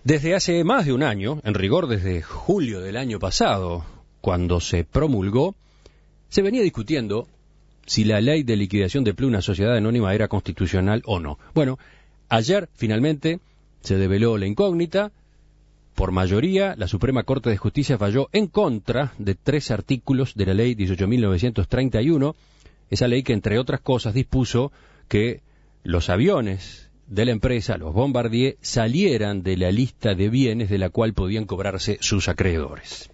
Desde hace más de un año, en rigor desde julio del año pasado, cuando se promulgó, se venía discutiendo si la ley de liquidación de Pluna Sociedad Anónima era constitucional o no. Bueno, ayer finalmente se develó la incógnita. Por mayoría, la Suprema Corte de Justicia falló en contra de 3 artículos de la ley 18.931, esa ley que, entre otras cosas, dispuso que los aviones de la empresa, los Bombardier, salieran de la lista de bienes de la cual podían cobrarse sus acreedores.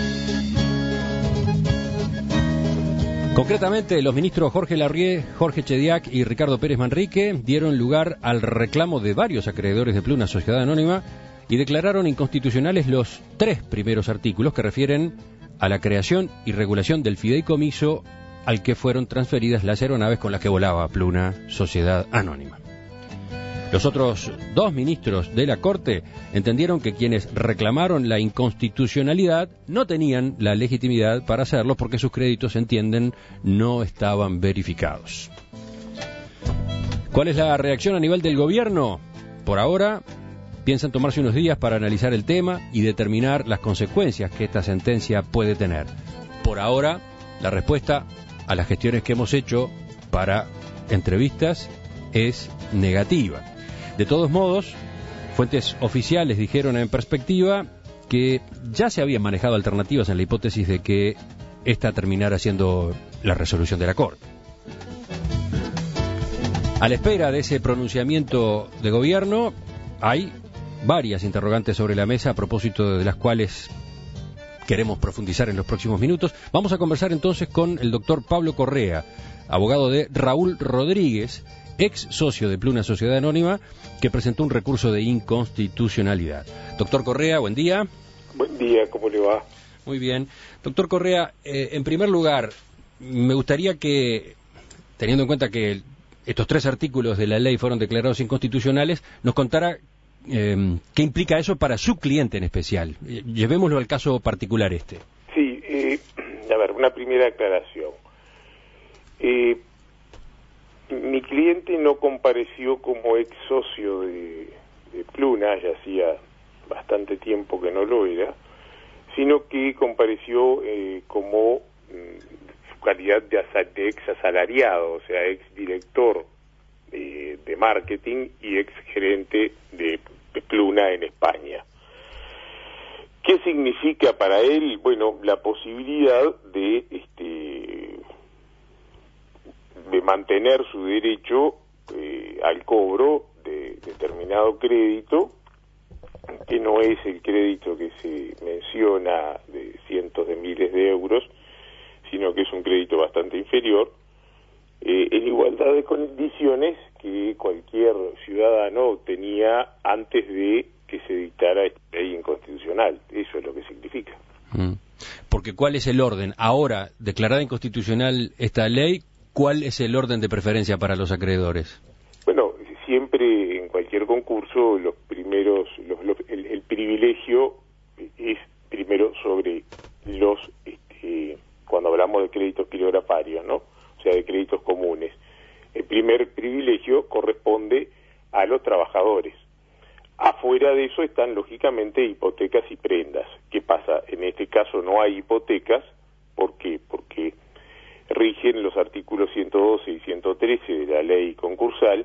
Concretamente, los ministros Jorge Larrié, Jorge Chediak y Ricardo Pérez Manrique dieron lugar al reclamo de varios acreedores de Pluna Sociedad Anónima y declararon inconstitucionales los 3 primeros artículos que refieren a la creación y regulación del fideicomiso al que fueron transferidas las aeronaves con las que volaba Pluna Sociedad Anónima. Los otros 2 ministros de la Corte entendieron que quienes reclamaron la inconstitucionalidad no tenían la legitimidad para hacerlo porque sus créditos, entienden, no estaban verificados. ¿Cuál es la reacción a nivel del gobierno? Por ahora, piensan tomarse unos días para analizar el tema y determinar las consecuencias que esta sentencia puede tener. Por ahora, la respuesta a las gestiones que hemos hecho para entrevistas es negativa. De todos modos, fuentes oficiales dijeron en Perspectiva que ya se habían manejado alternativas en la hipótesis de que esta terminara siendo la resolución de la Corte. A la espera de ese pronunciamiento de gobierno, hay varias interrogantes sobre la mesa a propósito de las cuales queremos profundizar en los próximos minutos. Vamos a conversar entonces con el doctor Pablo Correa, abogado de Raúl Rodríguez, ex socio de Pluna Sociedad Anónima, que presentó un recurso de inconstitucionalidad. Doctor Correa, buen día. Buen día, ¿cómo le va? Muy bien. Doctor Correa, en primer lugar, me gustaría que, teniendo en cuenta que estos 3 artículos de la ley fueron declarados inconstitucionales, nos contara qué implica eso para su cliente en especial. Llevémoslo al caso particular este. Sí, a ver, una primera aclaración. Mi cliente no compareció como ex socio de Pluna, ya hacía bastante tiempo que no lo era, sino que compareció como su calidad de ex asalariado, o sea, ex director de marketing y ex gerente de Pluna en España. ¿Qué significa para él? Bueno, la posibilidad de mantener su derecho al cobro de determinado crédito, que no es el crédito que se menciona de cientos de miles de euros, sino que es un crédito bastante inferior, en igualdad de condiciones que cualquier ciudadano tenía antes de que se dictara esta ley inconstitucional. Eso es lo que significa. Porque ¿cuál es el orden? Ahora, declarada inconstitucional esta ley, ¿cuál es el orden de preferencia para los acreedores? Bueno, siempre en cualquier concurso los primeros, el privilegio es primero sobre los, cuando hablamos de créditos quirografarios, ¿no? O sea, de créditos comunes. El primer privilegio corresponde a los trabajadores. Afuera de eso están, lógicamente, hipotecas y prendas. ¿Qué pasa? En este caso no hay hipotecas. ¿Por qué? Porque rigen los artículos 112 y 113 de la ley concursal,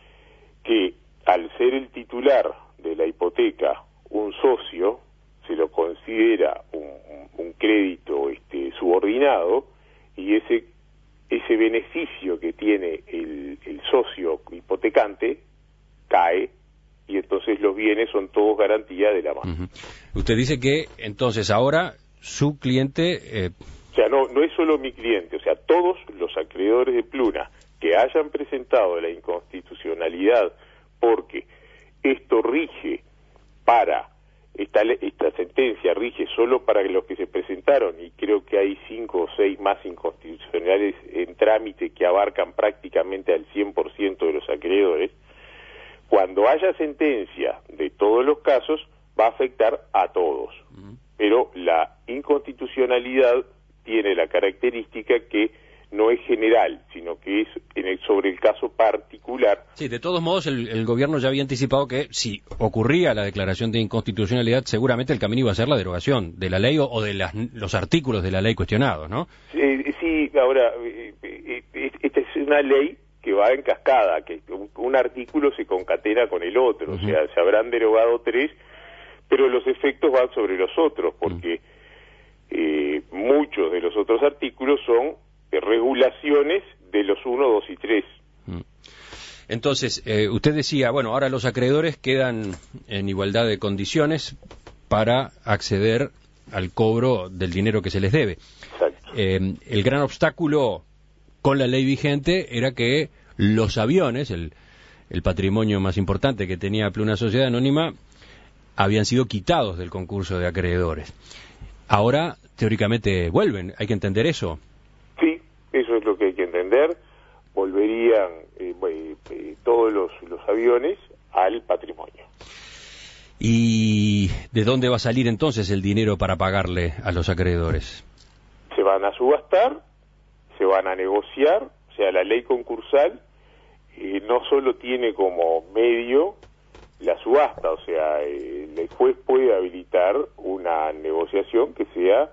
que al ser el titular de la hipoteca un socio, se lo considera un crédito subordinado, y ese beneficio que tiene el socio hipotecante cae, y entonces los bienes son todos garantía de la mano. Usted dice que entonces ahora su cliente... O sea, no es solo mi cliente, o sea, todos los acreedores de Pluna que hayan presentado la inconstitucionalidad, porque esto rige para, esta sentencia rige solo para los que se presentaron, y creo que hay 5 o 6 más inconstitucionales en trámite que abarcan prácticamente al 100% de los acreedores. Cuando haya sentencia de todos los casos, va a afectar a todos. Pero la inconstitucionalidad tiene la característica que no es general, sino que es sobre el caso particular. Sí, de todos modos el gobierno ya había anticipado que si ocurría la declaración de inconstitucionalidad, seguramente el camino iba a ser la derogación de la ley o de los artículos de la ley cuestionados, ¿no? Sí, ahora, esta es una ley que va en cascada, que un artículo se concatena con el otro, o sea, se habrán derogado 3, pero los efectos van sobre los otros, porque muchos de los otros artículos son regulaciones de los 1, 2 y 3. Entonces, usted decía, bueno, ahora los acreedores quedan en igualdad de condiciones para acceder al cobro del dinero que se les debe. Exacto. El gran obstáculo con la ley vigente era que los aviones, el patrimonio más importante que tenía Pluna Sociedad Anónima, habían sido quitados del concurso de acreedores. Ahora, teóricamente, vuelven. ¿Hay que entender eso? Sí, eso es lo que hay que entender. Volverían todos los aviones al patrimonio. ¿Y de dónde va a salir entonces el dinero para pagarle a los acreedores? Se van a subastar, se van a negociar, o sea, la ley concursal no solo tiene como medio la subasta, o sea, el juez puede habilitar una negociación que sea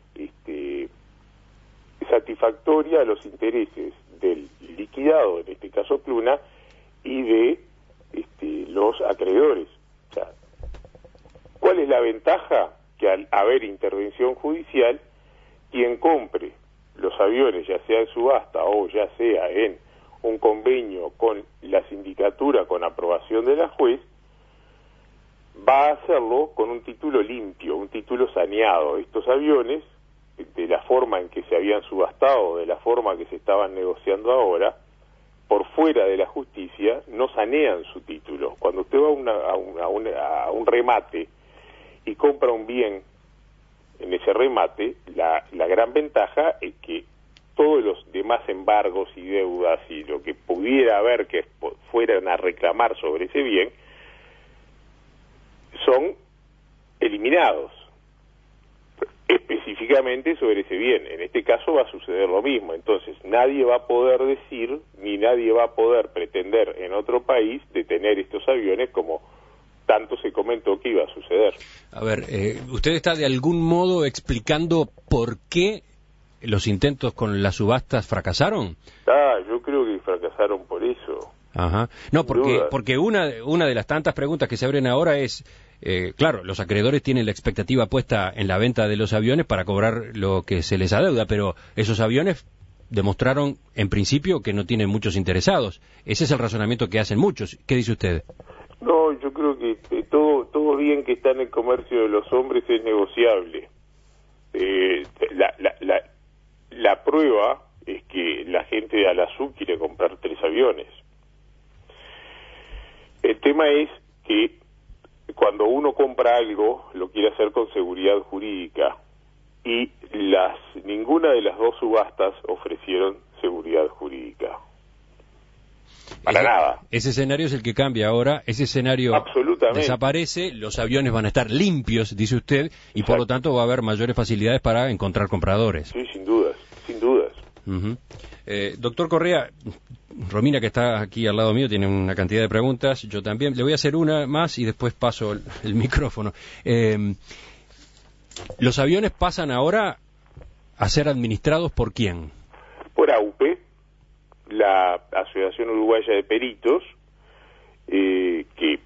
satisfactoria a los intereses del liquidado, en este caso Pluna, y de los acreedores. O sea, ¿cuál es la ventaja? Que al haber intervención judicial, quien compre los aviones, ya sea en subasta o ya sea en un convenio con la sindicatura con aprobación de la juez, va a hacerlo con un título limpio, un título saneado. Estos aviones, de la forma en que se habían subastado, de la forma que se estaban negociando ahora, por fuera de la justicia, no sanean su título. Cuando usted va a un remate y compra un bien en ese remate, la gran ventaja es que todos los demás embargos y deudas y lo que pudiera haber que fueran a reclamar sobre ese bien, son eliminados específicamente sobre ese bien. En este caso va a suceder lo mismo. Entonces nadie va a poder decir, ni nadie va a poder pretender en otro país detener estos aviones como tanto se comentó que iba a suceder. A ver, ¿usted está de algún modo explicando por qué los intentos con las subastas fracasaron? Yo creo que fracasaron por eso. Ajá. No, porque una de las tantas preguntas que se abren ahora es, claro, los acreedores tienen la expectativa puesta en la venta de los aviones para cobrar lo que se les adeuda, pero esos aviones demostraron en principio que no tienen muchos interesados. Ese es el razonamiento que hacen muchos. ¿Qué dice usted? No, yo creo que todo bien que está en el comercio de los hombres es negociable. La prueba es que la gente de Alazú quiere comprar 3 aviones. El tema es que cuando uno compra algo, lo quiere hacer con seguridad jurídica, y ninguna de las 2 subastas ofrecieron seguridad jurídica. Para nada. Ese escenario es el que cambia ahora, ese escenario desaparece, los aviones van a estar limpios, dice usted, y por lo tanto va a haber mayores facilidades para encontrar compradores. Sí, sin dudas, sin dudas. Doctor Correa, Romina, que está aquí al lado mío, tiene una cantidad de preguntas, yo también. Le voy a hacer una más y después paso el micrófono. ¿Los aviones pasan ahora a ser administrados por quién? Por AUPE, la Asociación Uruguaya de Peritos, que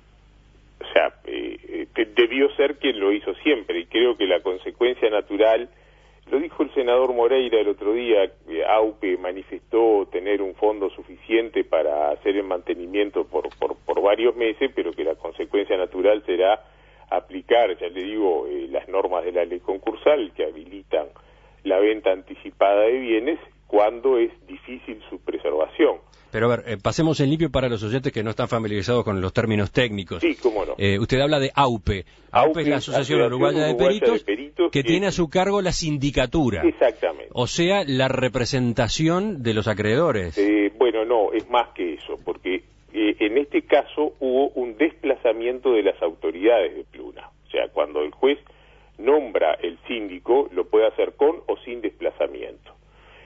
debió ser quien lo hizo siempre, y creo que la consecuencia natural, lo dijo el senador Moreira el otro día, AUPE manifestó tener un fondo suficiente para hacer el mantenimiento por varios meses, pero que la consecuencia natural será aplicar, ya le digo, las normas de la ley concursal que habilitan la venta anticipada de bienes cuando es difícil su preservación. Pero a ver, pasemos en limpio para los oyentes que no están familiarizados con los términos técnicos. Sí, cómo no. Usted habla de AUPE. AUPE es la Asociación Uruguaya de Peritos que tiene a su cargo la sindicatura. Exactamente. O sea, la representación de los acreedores. Bueno, no, es más que eso, porque en este caso hubo un desplazamiento de las autoridades de Pluna. O sea, cuando el juez nombra el síndico, lo puede hacer con o sin desplazamiento. En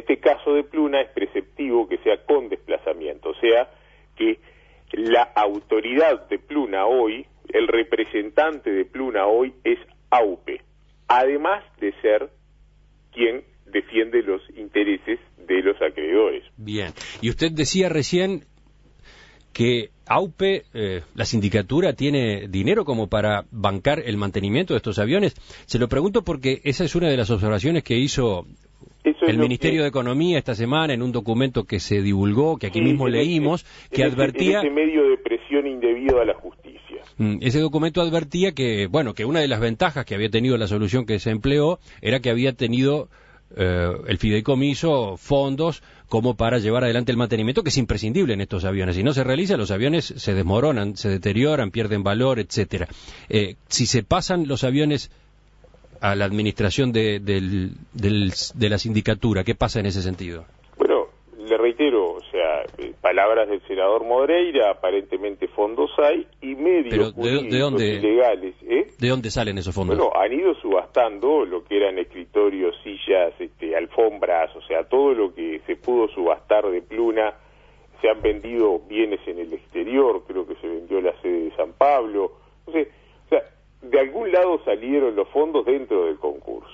este caso de Pluna es preceptivo que sea con desplazamiento, o sea, que la autoridad de Pluna hoy, el representante de Pluna hoy es AUPE, además de ser quien defiende los intereses de los acreedores. Bien, y usted decía recién que AUPE, la sindicatura, tiene dinero como para bancar el mantenimiento de estos aviones. Se lo pregunto porque esa es una de las observaciones que hizo el Ministerio de Economía esta semana en un documento que se divulgó, que aquí mismo leímos, que advertía... ese medio de presión indebido a la justicia. Ese documento advertía que, bueno, que una de las ventajas que había tenido la solución que se empleó era que había tenido el fideicomiso fondos como para llevar adelante el mantenimiento, que es imprescindible en estos aviones. Si no se realiza, los aviones se desmoronan, se deterioran, pierden valor, etcétera. Si se pasan los aviones a la administración de la sindicatura, ¿qué pasa en ese sentido? Bueno, le reitero, o sea, palabras del senador Moreira, aparentemente fondos hay, y medios jurídicos ilegales. ¿De dónde salen esos fondos? Bueno, han ido subastando lo que eran escritorios, sillas, alfombras, o sea, todo lo que se pudo subastar de Pluna. Se han vendido bienes en el exterior, creo que se vendió la sede de San Pablo. Entonces, o sea, de algún lado salieron los fondos dentro del concurso.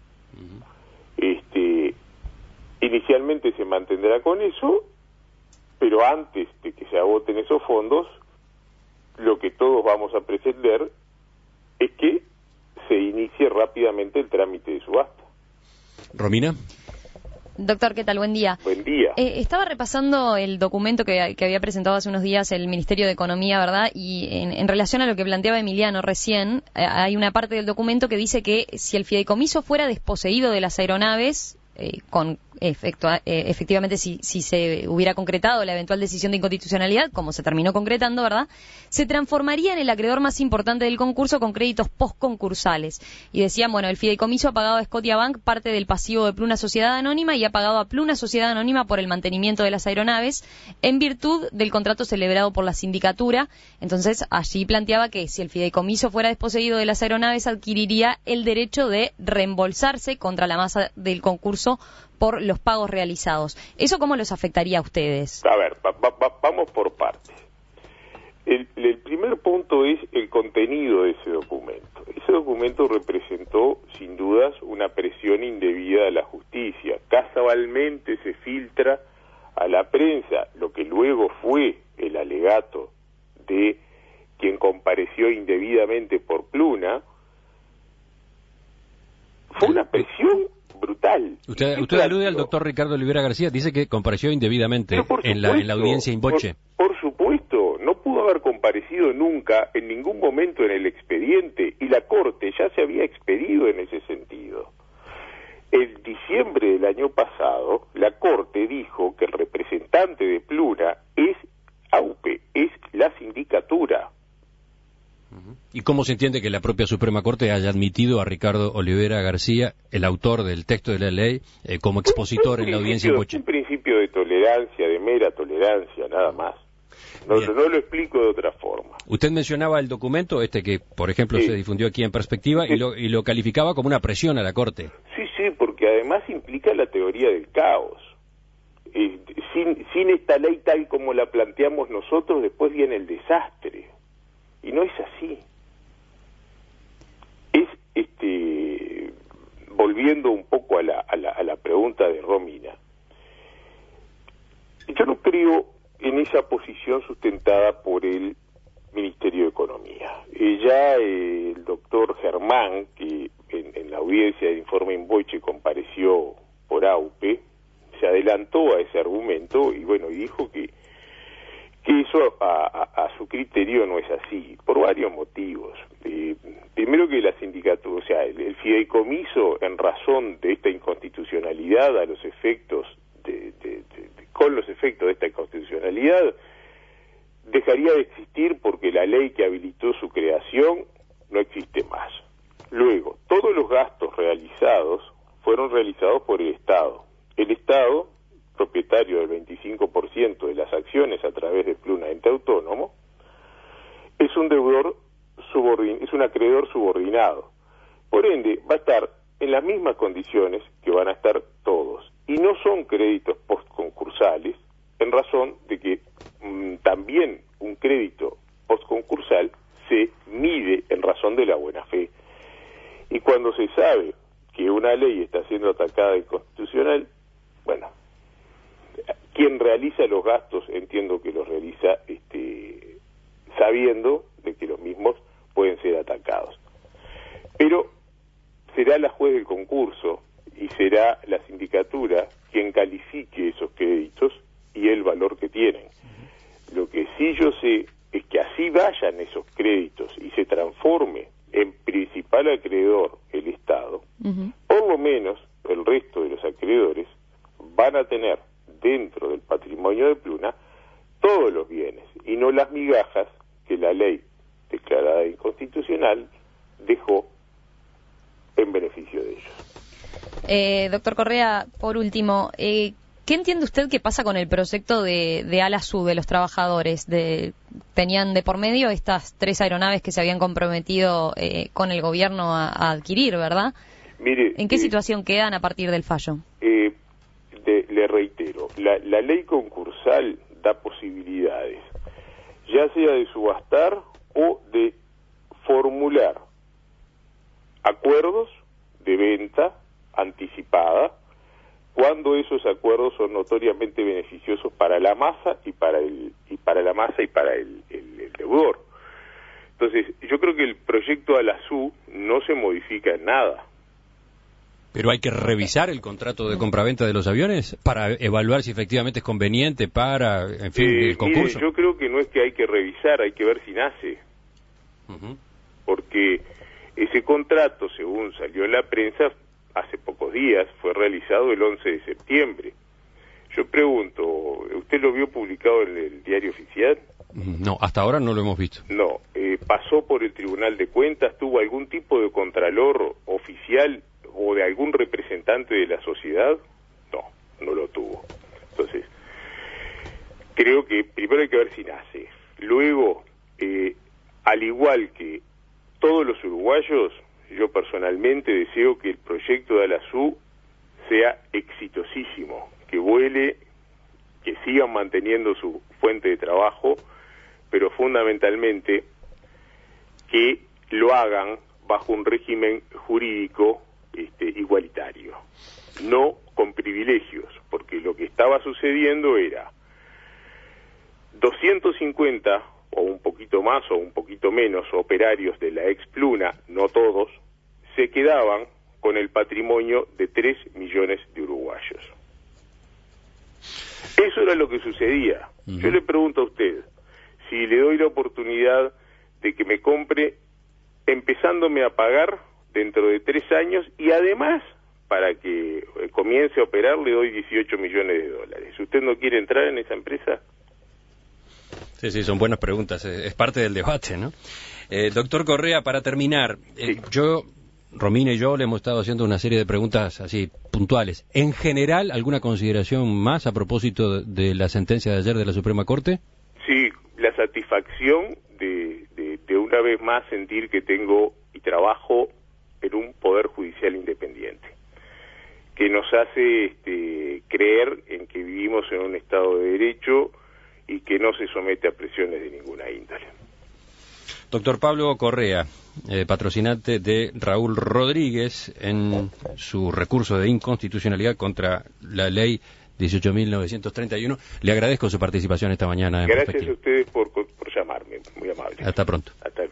Inicialmente se mantendrá con eso, pero antes de que se agoten esos fondos, lo que todos vamos a pretender es que se inicie rápidamente el trámite de subasta. Romina. Doctor, ¿qué tal? Buen día. Buen día. Estaba repasando el documento que había presentado hace unos días el Ministerio de Economía, ¿verdad? Y en relación a lo que planteaba Emiliano recién, hay una parte del documento que dice que si el fideicomiso fuera desposeído de las aeronaves, efectivamente si se hubiera concretado la eventual decisión de inconstitucionalidad, como se terminó concretando, ¿verdad?, se transformaría en el acreedor más importante del concurso con créditos postconcursales. Y decían, bueno, el fideicomiso ha pagado a Scotiabank parte del pasivo de Pluna Sociedad Anónima y ha pagado a Pluna Sociedad Anónima por el mantenimiento de las aeronaves en virtud del contrato celebrado por la sindicatura. Entonces, allí planteaba que si el fideicomiso fuera desposeído de las aeronaves, adquiriría el derecho de reembolsarse contra la masa del concurso por los pagos realizados. ¿Eso cómo los afectaría a ustedes? A ver, vamos por partes. El primer punto es el contenido de ese documento. Ese documento representó, sin dudas, una presión indebida a la justicia. Casualmente se filtra a la prensa lo que luego fue el alegato de quien compareció indebidamente por Pluna. Fue una presión brutal. Usted alude al doctor Ricardo Olivera García, dice que compareció indebidamente en la audiencia in voce. Por supuesto, no pudo haber comparecido nunca, en ningún momento en el expediente, y la Corte ya se había expedido en ese sentido. En diciembre del año pasado, la Corte dijo que el representante de Pluna es AUPE, es la sindicatura. ¿Y cómo se entiende que la propia Suprema Corte haya admitido a Ricardo Olivera García, el autor del texto de la ley, como expositor en la audiencia in voce? Un principio de tolerancia, de mera tolerancia, nada más. No lo explico de otra forma. Usted mencionaba el documento que, por ejemplo, se difundió aquí en Perspectiva, y lo calificaba como una presión a la Corte. Sí, porque además implica la teoría del caos. Sin esta ley tal como la planteamos nosotros, después viene el desastre. Y no es así. Volviendo un poco a la pregunta de Romina, yo no creo en esa posición sustentada por el Ministerio de Economía. Ya el doctor Germán, que en la audiencia de informe in voce compareció por AUPE, se adelantó a ese argumento y dijo que eso a su criterio no es así, por varios motivos. Primero que la sindicatura, o sea, el fideicomiso, en razón de esta inconstitucionalidad, a los efectos con los efectos de esta inconstitucionalidad, dejaría de existir porque la ley que habilitó su creación no existe más. Luego, todos los gastos realizados fueron realizados por el Estado. El Estado, propietario del 25% de las acciones a través de Pluna Ente Autónomo, es un deudor es un acreedor subordinado. Por ende, va a estar en las mismas condiciones que van a estar todos. y no son créditos postconcursales, en razón de que también un crédito postconcursal se mide en razón de la buena fe. Y cuando se sabe que una ley está siendo atacada de inconstitucional, bueno, quien realiza los gastos entiendo que los realiza sabiendo de que los mismos pueden ser atacados. Pero será la juez del concurso y será la sindicatura quien califique esos créditos y el valor que tienen. Lo que sí yo sé es que así vayan esos créditos y se transforme en principal acreedor el Estado, por lo menos el resto de los acreedores van a tener dentro del patrimonio de Pluna todos los bienes y no las migajas que la ley declarada inconstitucional dejó en beneficio de ellos. Doctor Correa, por último, ¿qué entiende usted que pasa con el proyecto de ALASU de los trabajadores? Tenían de por medio estas 3 aeronaves que se habían comprometido con el gobierno a adquirir, ¿verdad? Mire, ¿en qué situación quedan a partir del fallo? Le reitero, la ley concursal da posibilidades, ya sea de subastar o de formular acuerdos de venta anticipada cuando esos acuerdos son notoriamente beneficiosos para la masa y para el deudor. Entonces, yo creo que el proyecto ALASU no se modifica en nada. Pero hay que revisar el contrato de compraventa de los aviones para evaluar si efectivamente es conveniente para, en fin, el concurso. Mire, yo creo que no es que hay que revisar, hay que ver si nace. Porque ese contrato, según salió en la prensa hace pocos días, fue realizado el 11 de septiembre. Yo pregunto, ¿usted lo vio publicado en el diario oficial? No, hasta ahora no lo hemos visto. No, pasó por el Tribunal de Cuentas, tuvo algún tipo de contralor oficial o de algún representante de la sociedad. No lo tuvo. Entonces, creo que primero hay que ver si nace. Luego, al igual que todos los uruguayos, yo personalmente deseo que el proyecto de ALASU sea exitosísimo, que vuele, que sigan manteniendo su fuente de trabajo, pero fundamentalmente que lo hagan bajo un régimen jurídico igualitario, no con privilegios, porque lo que estaba sucediendo era 250 o un poquito más o un poquito menos operarios de la ex Pluna, no todos, se quedaban con el patrimonio de 3 millones de uruguayos. Eso era lo que sucedía. Yo le pregunto a usted, si le doy la oportunidad de que me compre empezándome a pagar dentro de 3 años y además para que comience a operar le doy 18 millones de dólares. ¿Usted no quiere entrar en esa empresa? Sí, son buenas preguntas. Es parte del debate, ¿no? Doctor Correa, para terminar, Sí. Romina y yo le hemos estado haciendo una serie de preguntas así puntuales. En general, ¿alguna consideración más a propósito de la sentencia de ayer de la Suprema Corte? Sí, la satisfacción de una vez más sentir que tengo y trabajo en un poder judicial independiente, que nos hace creer en que vivimos en un Estado de Derecho y que no se somete a presiones de ninguna índole. Doctor Pablo Correa, patrocinante de Raúl Rodríguez en su recurso de inconstitucionalidad contra la ley 18.931. Le agradezco su participación esta mañana. Gracias a ustedes por llamarme, muy amable. Hasta pronto. Hasta luego.